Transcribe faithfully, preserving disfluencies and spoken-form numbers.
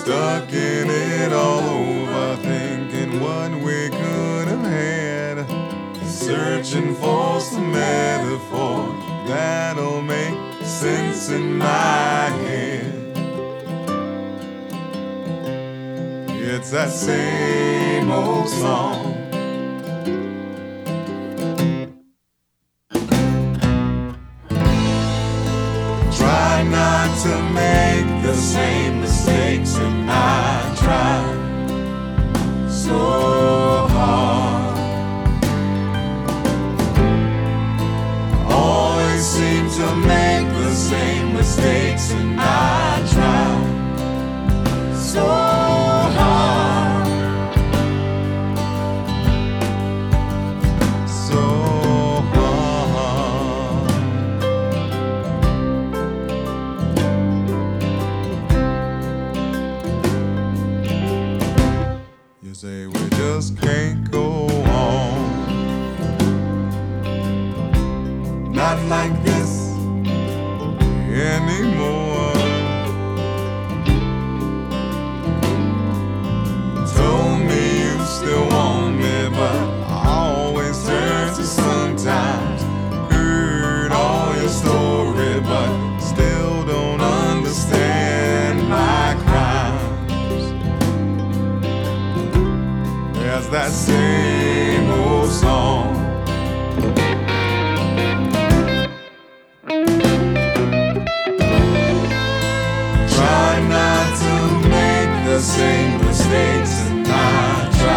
stuck in it all over, thinking what we could have had, searching for some metaphor that'll make sense in my head. It's that same old song. Try not to make the same mistakes, and I try so hard. Always seem to make the same mistakes, and I try so hard, so hard. You say we just can't go on, not like this anymore. Told me you still want me, but I always turn to sometimes. Heard all your story, but still don't understand my crimes. There's that same old song. Try not to make the same mistakes, and I try